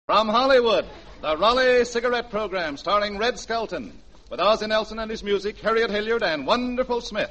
From Hollywood, the Raleigh Cigarette Program starring Red Skelton, with Ozzie Nelson and his music, Harriet Hilliard and Wonderful Smith.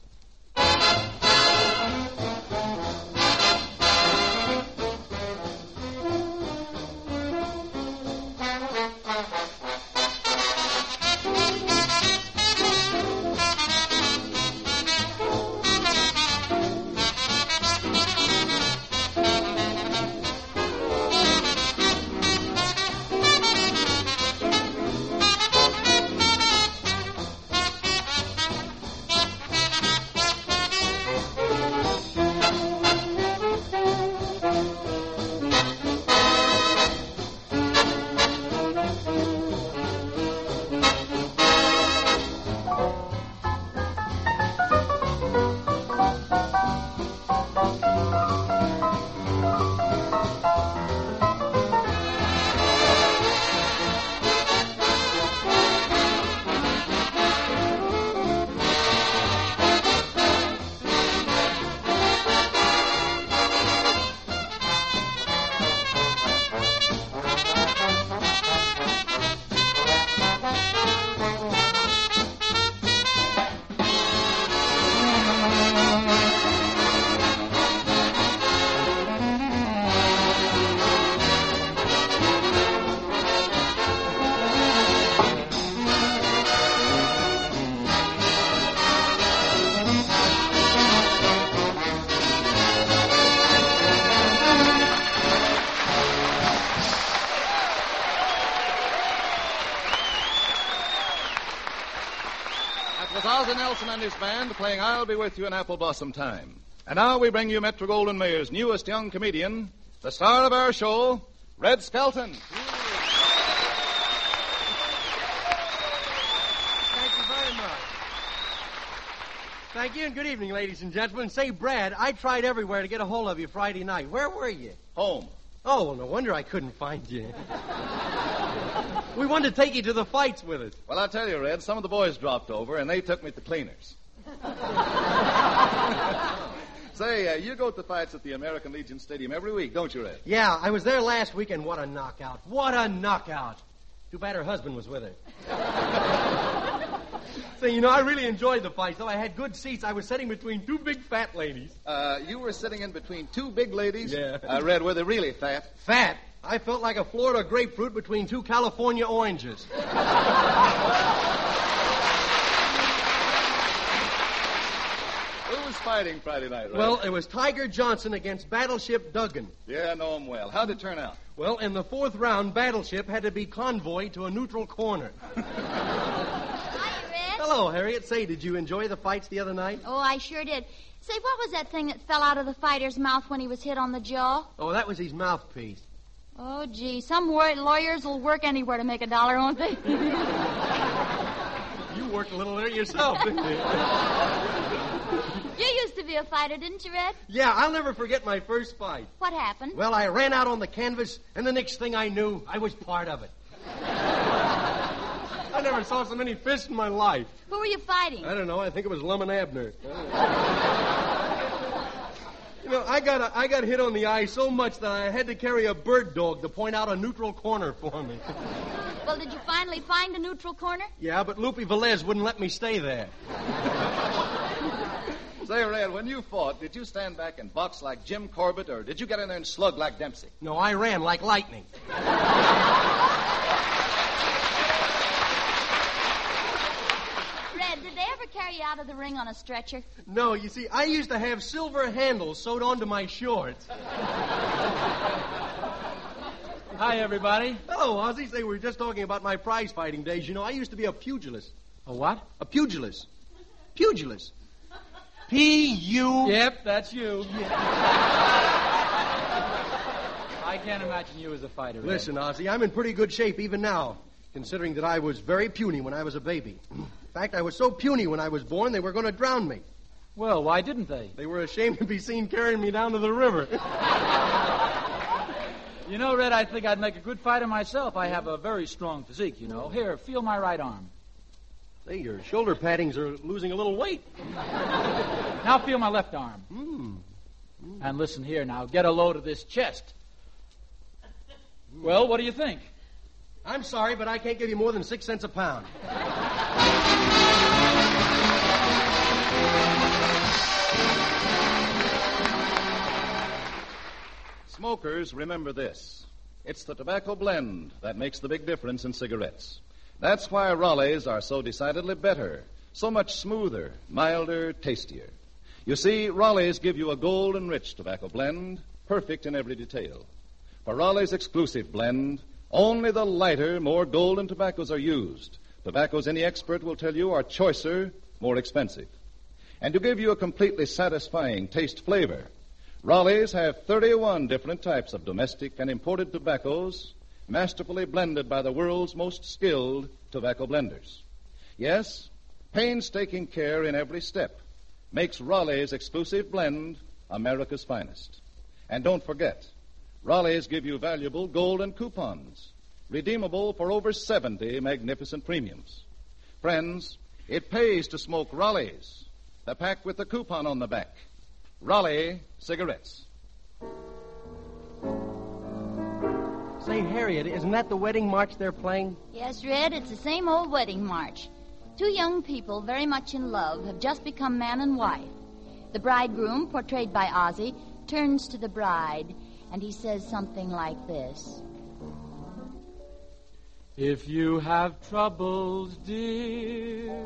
Ozzie Nelson and his band playing I'll Be With You in Apple Blossom Time. And now we bring you Metro-Goldwyn-Mayer's newest young comedian, the star of our show, Red Skelton. Thank you very much. Thank you, and good evening, ladies and gentlemen. Say, Brad, I tried everywhere to get a hold of you Friday night. Where were you? Home. Oh, well, no wonder I couldn't find you. We wanted to take you to the fights with us. Well, I'll tell you, Red, some of the boys dropped over, and they took me to cleaners. Say, you go to the fights at the American Legion Stadium every week, don't you, Red? Yeah, I was there last week, and what a knockout. What a knockout. Too bad her husband was with her. Say, I really enjoyed the fights, though I had good seats. I was sitting between two big fat ladies. You were sitting in between two big ladies? Yeah. Red, were they really fat? Fat? I felt like a Florida grapefruit between two California oranges. Who was fighting Friday night, Red? Well, it was Tiger Johnson against Battleship Duggan. Yeah, I know him well. How'd it turn out? Well, in the fourth round, Battleship had to be convoyed to a neutral corner. Hi, Red. Hello, Harriet. Say, did you enjoy the fights the other night? Oh, I sure did. Say, what was that thing that fell out of the fighter's mouth when he was hit on the jaw? Oh, that was his mouthpiece. Oh, gee, some lawyers will work anywhere to make $1, won't they? You worked a little there yourself, didn't you? You used to be a fighter, didn't you, Red? Yeah, I'll never forget my first fight. What happened? Well, I ran out on the canvas, and the next thing I knew, I was part of it. I never saw so many fists in my life. Who were you fighting? I don't know. I think it was Lum and Abner. I got hit on the eye so much that I had to carry a bird dog to point out a neutral corner for me. Well, did you finally find a neutral corner? Yeah, but Lupe Velez wouldn't let me stay there. Say, Red, when you fought, did you stand back and box like Jim Corbett, or did you get in there and slug like Dempsey? No, I ran like lightning. Red, did they ever carry you out of the ring on a stretcher? No, you see, I used to have silver handles sewed onto my shorts. Hi, everybody. Hello, Ozzie. Say, we were just talking about my prize fighting days. I used to be a pugilist. A what? A pugilist. Pugilist. P-U... Yep, that's you. I can't imagine you as a fighter. Listen, Ozzie, I'm in pretty good shape even now, considering that I was very puny when I was a baby. In fact, I was so puny when I was born, they were going to drown me. Well, why didn't they? They were ashamed to be seen carrying me down to the river. You know, Red, I think I'd make a good fighter myself. I have a very strong physique, Here, feel my right arm. Say, your shoulder paddings are losing a little weight. Now feel my left arm. And listen here now. Get a load of this chest. Well, what do you think? I'm sorry, but I can't give you more than 6 cents a pound. Smokers, remember this. It's the tobacco blend that makes the big difference in cigarettes. That's why Raleighs are so decidedly better, so much smoother, milder, tastier. You see, Raleighs give you a gold-enriched tobacco blend, perfect in every detail. For Raleigh's exclusive blend, only the lighter, more golden tobaccos are used. Tobaccos any expert will tell you are choicer, more expensive. And to give you a completely satisfying taste flavor, Raleighs have 31 different types of domestic and imported tobaccos masterfully blended by the world's most skilled tobacco blenders. Yes, painstaking care in every step makes Raleigh's exclusive blend America's finest. And don't forget, Raleighs give you valuable golden coupons, redeemable for over 70 magnificent premiums. Friends, it pays to smoke Raleighs, the pack with the coupon on the back. Raleigh cigarettes. Say, Harriet, isn't that the wedding march they're playing? Yes, Red, it's the same old wedding march. Two young people very much in love have just become man and wife. The bridegroom, portrayed by Ozzie, turns to the bride, and he says something like this. If you have troubles, dear,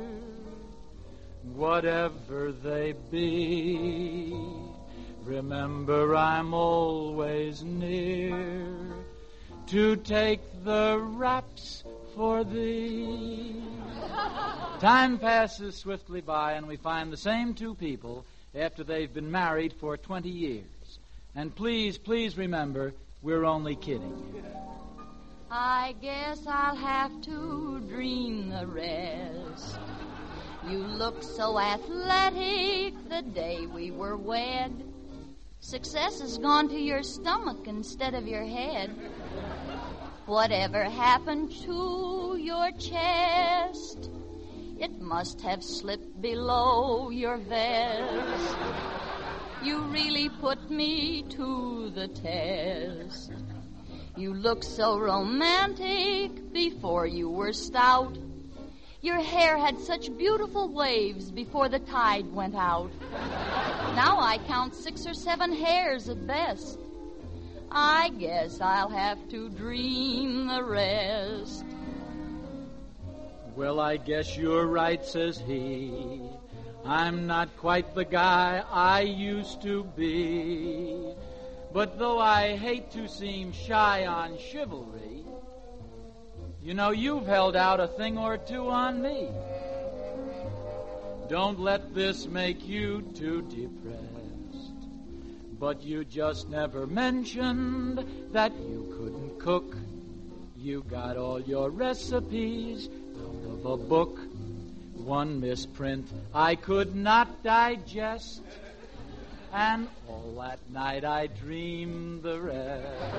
whatever they be, remember I'm always near to take the raps for thee. Time passes swiftly by, and we find the same two people after they've been married for 20 years. And please, please remember, we're only kidding. I guess I'll have to dream the rest. You looked so athletic the day we were wed. Success has gone to your stomach instead of your head. Whatever happened to your chest? It must have slipped below your vest. You really put me to the test. You looked so romantic before you were stout. Your hair had such beautiful waves before the tide went out. Now I count 6 or 7 hairs at best. I guess I'll have to dream the rest. Well, I guess you're right, says he. I'm not quite the guy I used to be. But though I hate to seem shy on chivalry, you know you've held out a thing or two on me. Don't let this make you too depressed. But you just never mentioned that you couldn't cook. You got all your recipes out of a book. One misprint I could not digest. And all that night I dreamed the rest.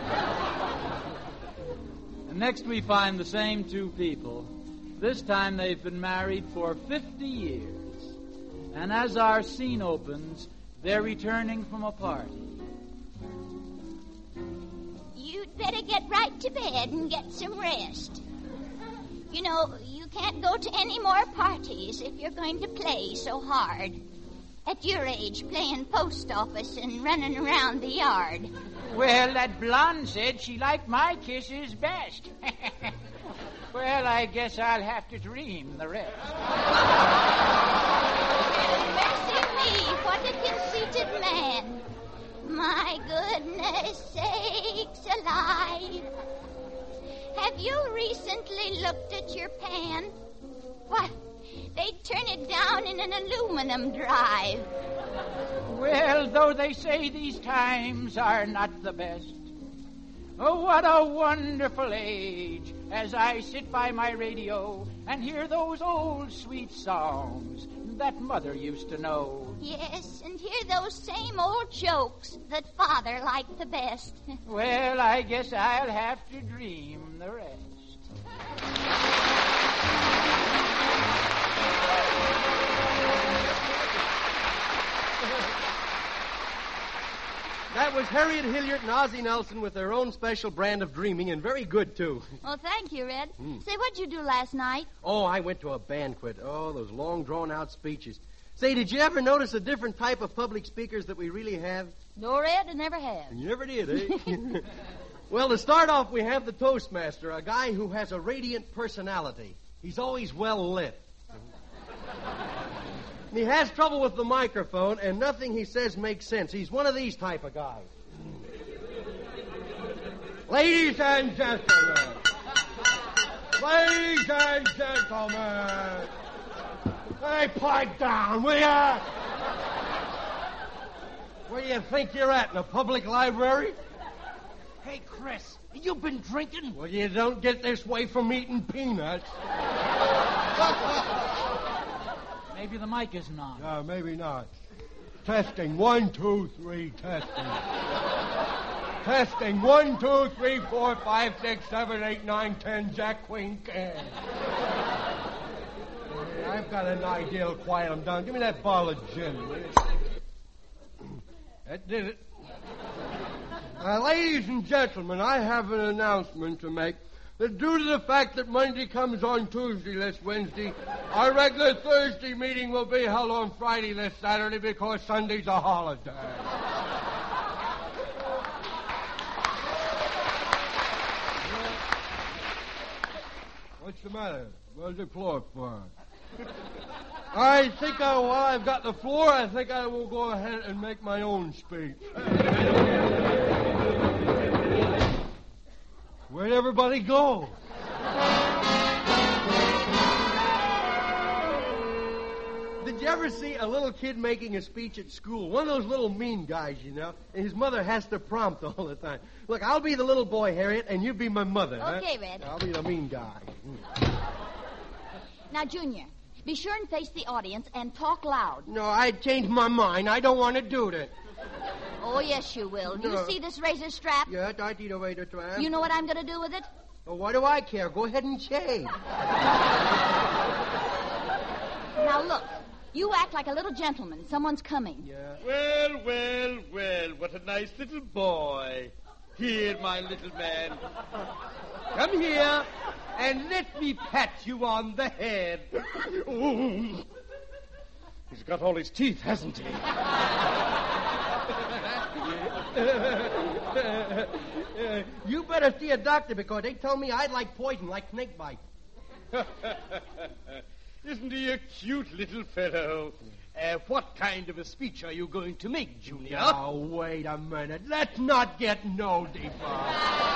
And next we find the same two people. This time they've been married for 50 years. And as our scene opens, they're returning from a party. You'd better get right to bed and get some rest. You know, you can't go to any more parties if you're going to play so hard. At your age, playing post office and running around the yard. Well, that blonde said she liked my kisses best. Well, I guess I'll have to dream the rest. Mercy me, what a conceited man. My goodness sakes alive. Have you recently looked at your pan? What? They'd turn it down in an aluminum drive. Well, though they say these times are not the best. Oh, what a wonderful age as I sit by my radio and hear those old sweet songs that Mother used to know. Yes, and hear those same old jokes that Father liked the best. Well, I guess I'll have to dream the rest. That was Harriet Hilliard and Ozzie Nelson with their own special brand of dreaming, and very good, too. Well, thank you, Red. Say, what'd you do last night? Oh, I went to a banquet. Oh, those long, drawn-out speeches. Say, did you ever notice a different type of public speakers that we really have? No, Red, I never have. You never did, eh? Well, to start off, we have the Toastmaster, a guy who has a radiant personality. He's always well lit. He has trouble with the microphone, and nothing he says makes sense. He's one of these type of guys. Ladies and gentlemen. Ladies and gentlemen. Hey, pipe down, will ya? Where do you think you're at, in a public library? Hey, Chris, you been drinking? Well, you don't get this way from eating peanuts. Maybe the mic isn't on. No, maybe not. Testing. 1, 2, 3, testing. Testing. 1, 2, 3, 4, 5, 6, 7, 8, 9, 10, Jack, Queen, King. I've got an idea to quiet them down. Give me that bottle of gin. That did it. Ladies and gentlemen, I have an announcement to make. That due to the fact that Monday comes on Tuesday this Wednesday, our regular Thursday meeting will be held on Friday this Saturday because Sunday's a holiday. What's the matter? Where's the floor for? I think while I've got the floor, I think I will go ahead and make my own speech. Where'd everybody go? Did you ever see a little kid making a speech at school? One of those little mean guys, you know, and his mother has to prompt all the time. Look, I'll be the little boy, Harriet, and you be my mother. Okay, huh? Red. I'll be the mean guy. Now, Junior, be sure and face the audience and talk loud. No, I changed my mind. I don't want to do that. Oh, yes, you will. Do you No. see this razor strap? Yeah, I see the way to try. You know what I'm going to do with it? Well, what do I care? Go ahead and shave. Now, look. You act like a little gentleman. Someone's coming. Yeah. Well, well, well, what a nice little boy. Here, my little man. Come here and let me pat you on the head. Ooh. He's got all his teeth, hasn't he? You better see a doctor because they told me I'd like poison, like snake bite. Isn't he a cute little fellow? What kind of a speech are you going to make, Junior? Now, wait a minute. Let's not get no deeper.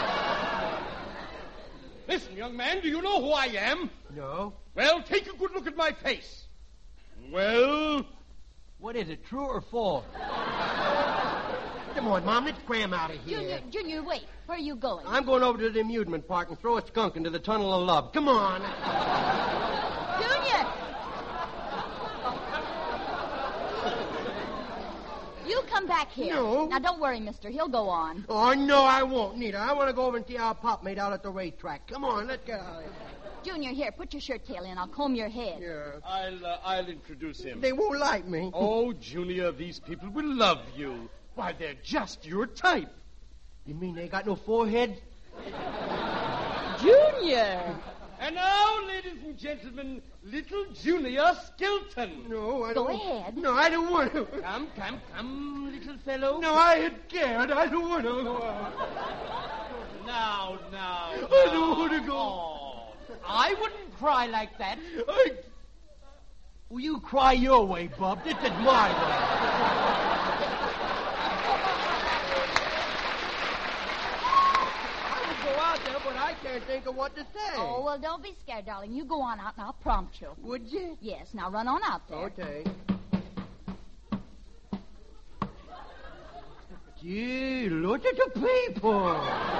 Listen, young man, do you know who I am? No? Well, take a good look at my face. Well, What is it, true or false? Come on, Mom, let's cram out of here. Junior, wait. Where are you going? I'm going over to the amusement park and throw a skunk into the tunnel of love. Come on. Junior! You come back here. No. Now, don't worry, mister. He'll go on. Oh, no, I won't, Nita. I want to go over and see our Pop made out at the racetrack. Come on, let's get out of here. Junior, here, put your shirt tail in. I'll comb your head. Yeah. I'll introduce him. They won't like me. Oh, Junior, these people will love you. Why, they're just your type. You mean they got no forehead? Junior! And now, ladies and gentlemen, little Junior Skelton. No, I Go don't. ahead. No, I don't want to. Come, little fellow. No, I ain't scared. I don't want to. Now. I don't want to go. Oh, I wouldn't cry like that. Well, you cry your way, Bub. This is my way. I would go out there, but I can't think of what to say. Oh, well, don't be scared, darling. You go on out and I'll prompt you. Would you? Yes, now run on out there. Okay. Gee, look at the people.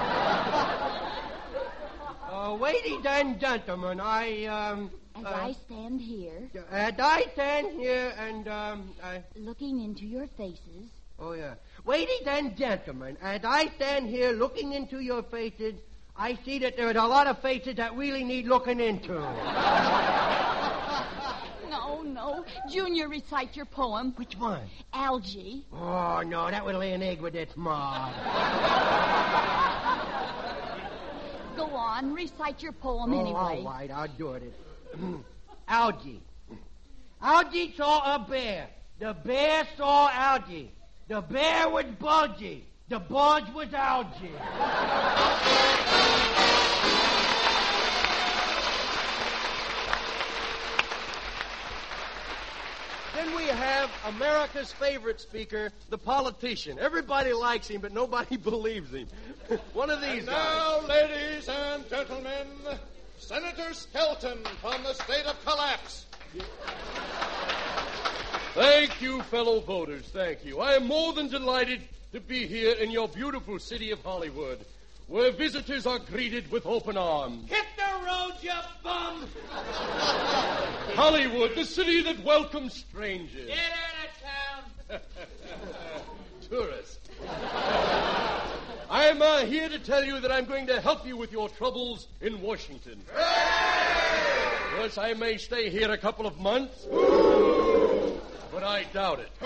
Ladies and gentlemen, As I stand here, I stand here and, looking into your faces, oh, yeah. Ladies and gentlemen, as I stand here looking into your faces, I see that there are a lot of faces that really need looking into. No, Oh, Junior, recite your poem. Which one? Algie. Oh, no, that would lay an egg with its mom. Go on, recite your poem anyway. All right, I'll do it. Algie. Algie saw a bear. The bear saw Algie. The bear was bulgy. The bulge was Algie. Then we have America's favorite speaker, the politician. Everybody likes him, but nobody believes him. One of these And guys. now, ladies and gentlemen, Senator Skelton from the state of Collapse. Thank you, fellow voters. Thank you. I am more than delighted to be here in your beautiful city of Hollywood, where visitors are greeted with open arms. Hit the road, you bum! Hollywood, the city that welcomes strangers. Get out of town! Tourists. I am here to tell you that I'm going to help you with your troubles in Washington. Yes, I may stay here a couple of months, but I doubt it.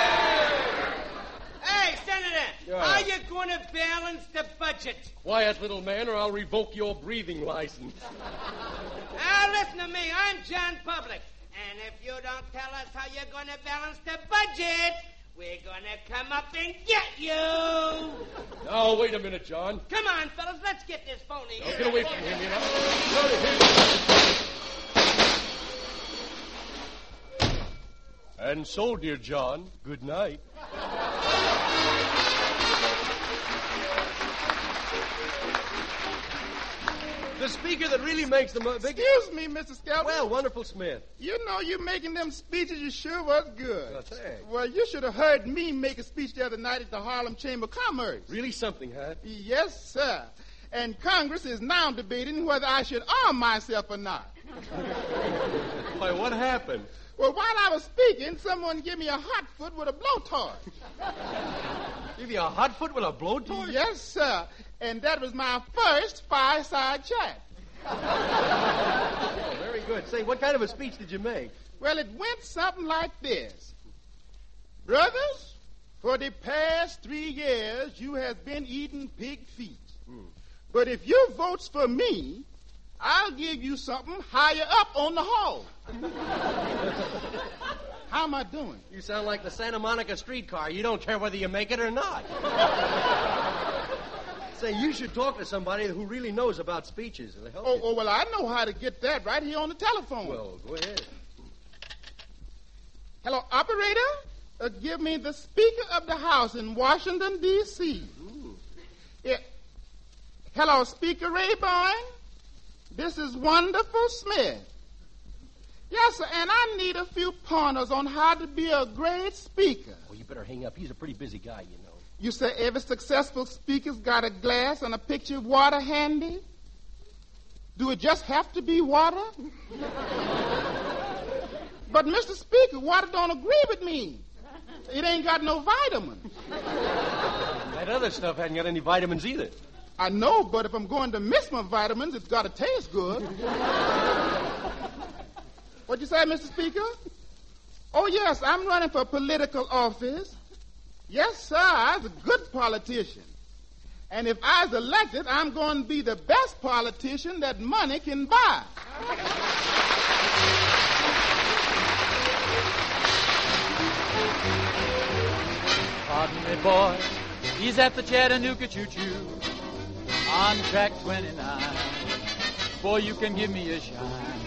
Hey, Senator, Yeah. how you going to balance the budget? Quiet, little man, or I'll revoke your breathing license. Now, listen to me. I'm John Public. And if you don't tell us how you're going to balance the budget, we're going to come up and get you. Now, wait a minute, John. Come on, fellas, let's get this phony. Now, get away from him, you know. Get out of here. And so, dear John, good night. The speaker that really makes the big... Excuse me, Mr. Skelton. Well, Wonderful Smith. You know, you making them speeches, you sure was good. Well, thanks. Well, you should have heard me make a speech the other night at the Harlem Chamber of Commerce. Really something, huh? Yes, sir. And Congress is now debating whether I should arm myself or not. Why, what happened? Well, while I was speaking, someone gave me a hot foot with a blowtorch. Give you a hot foot with a blowtorch? Yes, sir. And that was my first fireside chat. Oh, very good. Say, what kind of a speech did you make? Well, it went something like this. Brothers, for the past 3 years, you have been eating pig feet. But if you votes for me, I'll give you something higher up on the hall. How am I doing? You sound like the Santa Monica streetcar. You don't care whether you make it or not. Say, you should talk to somebody who really knows about speeches. It'll help you. Oh, well, I know how to get that right here on the telephone. Well, go ahead. Hello, operator. Give me the Speaker of the House in Washington, D.C. Yeah. Hello, Speaker Rayburn. This is Wonderful Smith. Yes, sir, and I need a few pointers on how to be a great speaker. Oh, you better hang up. He's a pretty busy guy, you know. You say every successful speaker's got a glass and a pitcher of water handy? Do it just have to be water? But, Mr. Speaker, water don't agree with me. It ain't got no vitamins. That other stuff hadn't got any vitamins either. I know, but if I'm going to miss my vitamins, it's got to taste good. What'd you say, Mr. Speaker? Oh, yes, I'm running for political office. Yes, sir, I was a good politician. And if I was elected, I'm going to be the best politician that money can buy. Pardon me, boy, he's at the Chattanooga choo-choo on track 29. Boy, you can give me a shine.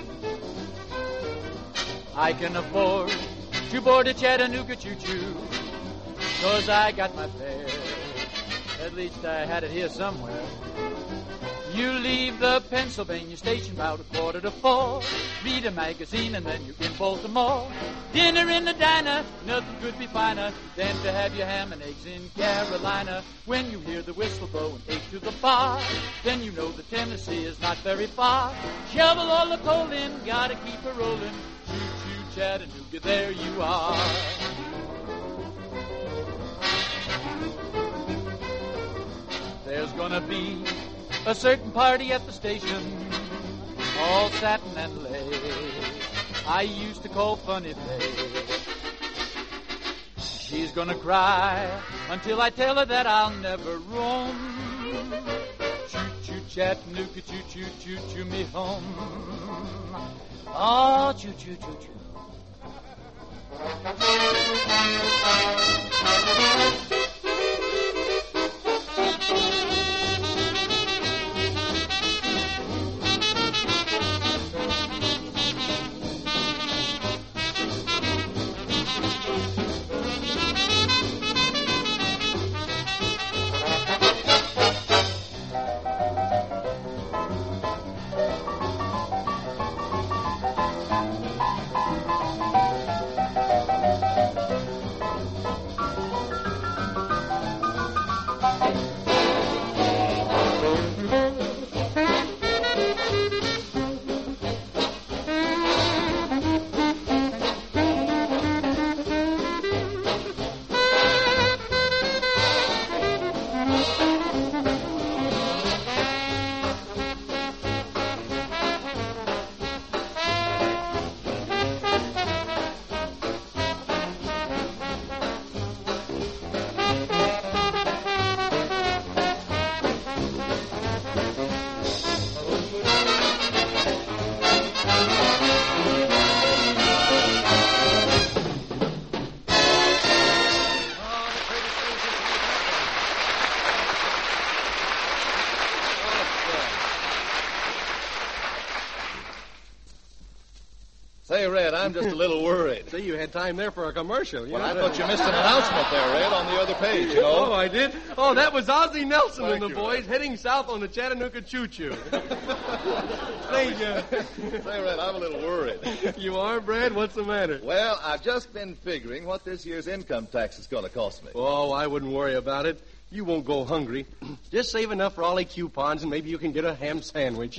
I can afford to board a Chattanooga choo-choo, 'cause I got my fare. At least I had it here somewhere. You leave the Pennsylvania station about 4:45. Read a magazine and then you're in Baltimore. Dinner in the diner, nothing could be finer than to have your ham and eggs in Carolina. When you hear the whistle blow and take to the bar, then you know that Tennessee is not very far. Shovel all the coal in, gotta keep her rolling. Choo-choo Chattanooga, there you are. There's gonna be a certain party at the station, all satin and lace. I used to call Funny Face. She's gonna cry until I tell her that I'll never roam. Choo-choo Chattanooga, choo-choo me home. Oh, choo-choo. Say, Red, I'm just a little worried. See, you had time there for a commercial. Well, I thought you missed an announcement there, Red, on the other page, you know. Oh, I did? Oh, that was Ozzie Nelson and the you, boys Red. heading south on the Chattanooga Choo-Choo. Say, Red, I'm a little worried. You are, Brad? What's the matter? Well, I've just been figuring what this year's income tax is going to cost me. Oh, I wouldn't worry about it. You won't go hungry. Just save enough for all the coupons, and maybe you can get a ham sandwich.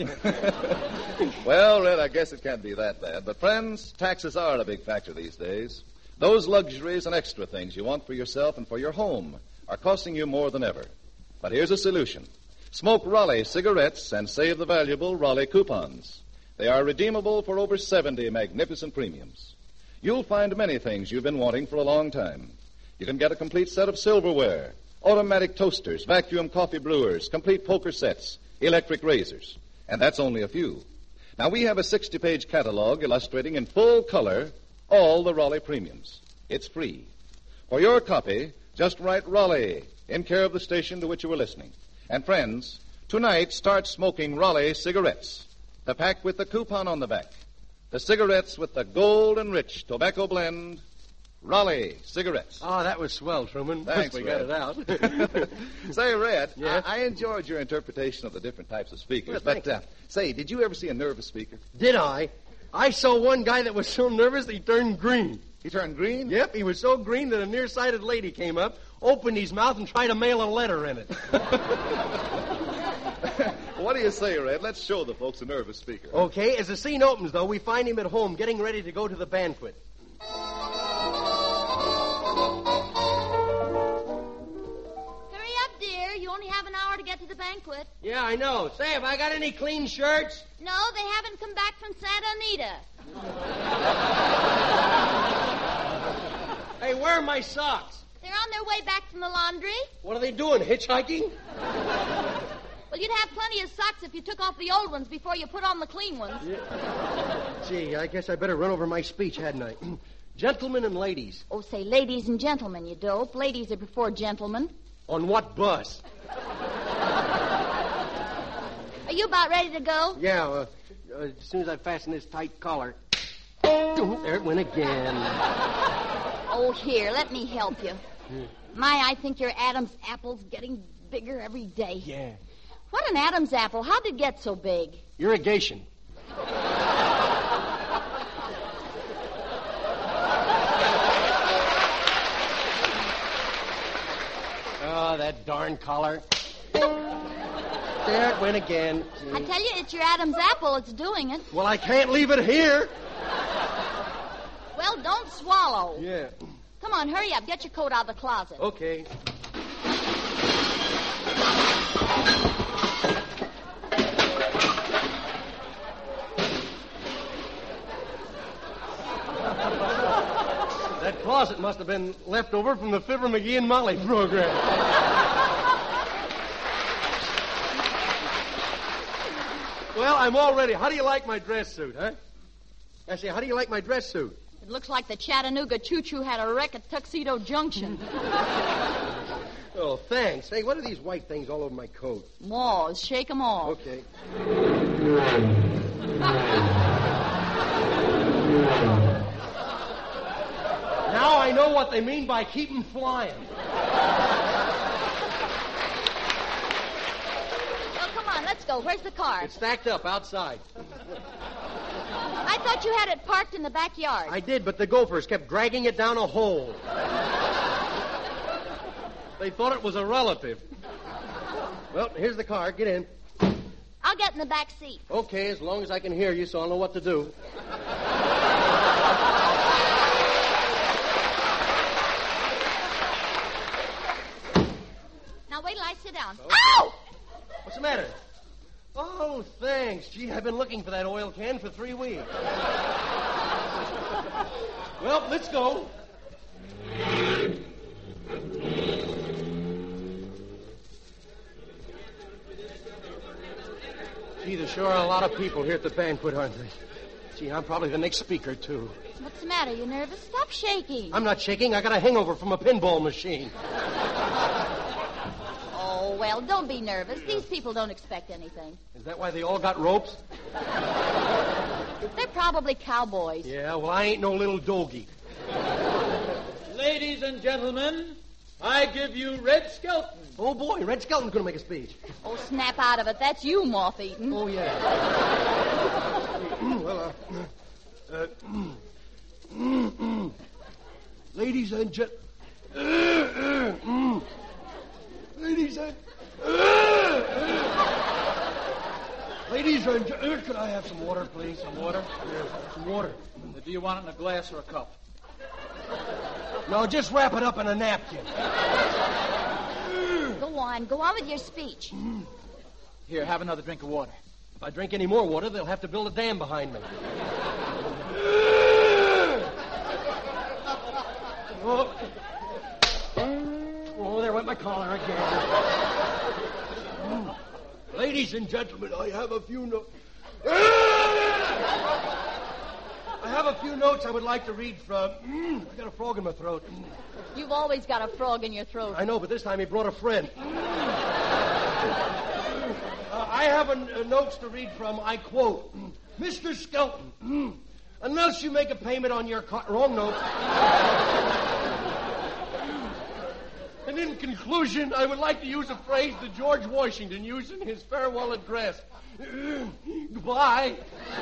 Well, Red, I guess it can't be that bad. But, friends, taxes are a big factor these days. Those luxuries and extra things you want for yourself and for your home are costing you more than ever. But here's a solution. Smoke Raleigh cigarettes and save the valuable Raleigh coupons. They are redeemable for over 70 magnificent premiums. You'll find many things you've been wanting for a long time. You can get a complete set of silverware, automatic toasters, vacuum coffee brewers, complete poker sets, electric razors. And that's only a few. Now, we have a 60-page catalog illustrating in full color all the Raleigh premiums. It's free. For your copy, just write Raleigh in care of the station to which you were listening. And, friends, tonight start smoking Raleigh cigarettes. The pack with the coupon on the back. The cigarettes with the gold and rich tobacco blend, Raleigh cigarettes. Oh, that was swell, Truman. Thanks, we Red. got it out. Say, Red, Yeah? I enjoyed your interpretation of the different types of speakers. Well, but, thanks. say, did you ever see a nervous speaker? Did I? I saw one guy that was so nervous he turned green. He turned green? Yep, he was so green that a nearsighted lady came up, opened his mouth, and tried to mail a letter in it. What do you say, Red? Let's show the folks a nervous speaker. Okay, as the scene opens, though, we find him at home getting ready to go to the banquet. Hurry up, dear. You only have an hour to get to the banquet. Yeah, I know. Say, have I got any clean shirts? No, they haven't come back from Santa Anita. Hey, where are my socks? They're on their way back from the laundry. What are they doing, hitchhiking? Well, you'd have plenty of socks if you took off the old ones before you put on the clean ones. Gee, I guess I better run over my speech, hadn't I? Gentlemen and ladies. Oh, say ladies and gentlemen, you dope. Ladies are before gentlemen. On what bus? Are you about ready to go? Yeah, as soon as I fasten this tight collar. There it went again. Oh, here, let me help you. My, I think your Adam's apple's getting bigger every day. Yeah. What an Adam's apple? How'd it get so big? Irrigation. Oh, that darn collar. There it went again. I tell you, it's your Adam's apple that's doing it. Well, I can't leave it here. Well, don't swallow. Yeah. Come on, hurry up. Get your coat out of the closet. Okay. closet must have been left over from the Fibber McGee and Molly program. Well, I'm all ready. How do you like my dress suit, huh? I say, how do you like my dress suit? It looks like the Chattanooga choo-choo had a wreck at Tuxedo Junction. Oh, thanks. Hey, what are these white things all over my coat? Moths. Shake 'em off. Okay. Now I know what they mean by keep 'em flying. Well, come on, let's go. Where's the car? It's stacked up outside. I thought you had it parked in the backyard. I did, but the gophers kept dragging it down a hole. They thought it was a relative. Well, here's the car. Get in. I'll get in the back seat. Okay, as long as I can hear you, so I'll know what to do. Now wait till I sit down. Okay. Ow! What's the matter? Oh, thanks. Gee, I've been looking for that oil can for 3 weeks. Well, let's go. Gee, there sure are a lot of people here at the banquet, aren't there? Gee, I'm probably the next speaker, too. What's the matter? You nervous? Stop shaking. I'm not shaking. I got a hangover from a pinball machine. Oh, well, don't be nervous. These people don't expect anything. Is that why they all got ropes? They're probably cowboys. Yeah, well, I ain't no little doggy. Ladies and gentlemen, I give you Red Skelton. Oh, boy, Red Skelton's going to make a speech. Oh, snap out of it. That's you, moth-eaten. Oh, yeah. Well, ladies and could I have some water, please? Some water? Yeah, some water. Do you want it in a glass or a cup? No, just wrap it up in a napkin. Go on with your speech. Here, have another drink of water. If I drink any more water, they'll have to build a dam behind me. Oh, there went my collar again. Ladies and gentlemen, I have a few notes. I would like to read from. I got a frog in my throat. You've always got a frog in your throat. I know, but this time he brought a friend. I have notes to read from. I quote, Mr. Skelton, unless you make a payment on your car. Wrong note. And in conclusion, I would like to use a phrase that George Washington used in his farewell address. Goodbye.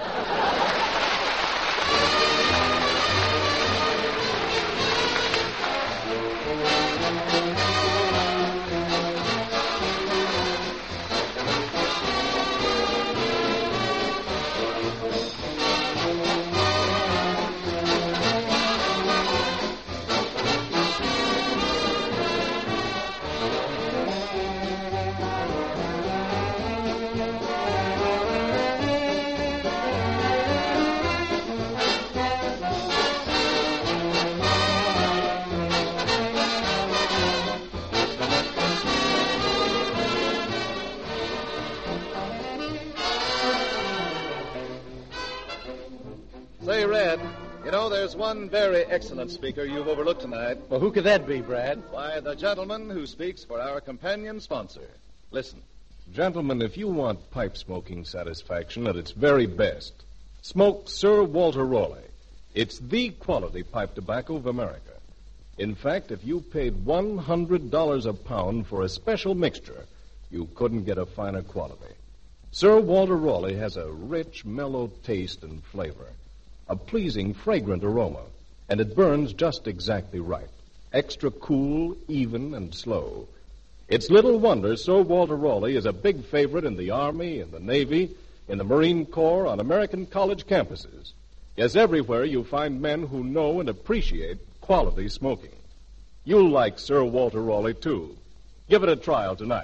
Say, Red, you know, there's one very excellent speaker you've overlooked tonight. Well, who could that be, Brad? Why, the gentleman who speaks for our companion sponsor. Listen. Gentlemen, if you want pipe smoking satisfaction at its very best, smoke Sir Walter Raleigh. It's the quality pipe tobacco of America. In fact, if you paid $100 a pound for a special mixture, you couldn't get a finer quality. Sir Walter Raleigh has a rich, mellow taste and flavor, a pleasing, fragrant aroma, and it burns just exactly right. Extra cool, even, and slow. It's little wonder Sir Walter Raleigh is a big favorite in the Army, in the Navy, in the Marine Corps, on American college campuses. Yes, everywhere you find men who know and appreciate quality smoking. You'll like Sir Walter Raleigh, too. Give it a trial tonight.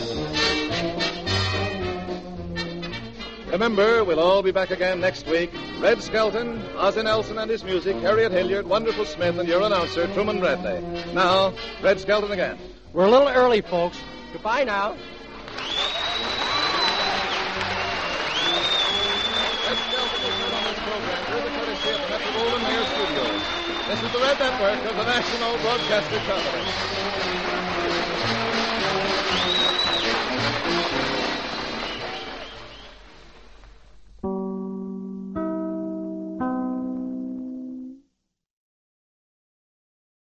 Remember, we'll all be back again next week Red Skelton, Ozzie Nelson and his music, Harriet Hilliard, Wonderful Smith, and your announcer, Truman Bradley. Now, Red Skelton again. We're a little early, folks. Goodbye now. Red Skelton was heard on this program through the courtesy of the Metro-Goldwyn-Mayer Studios. This is the Red Network of the National Broadcasting Company.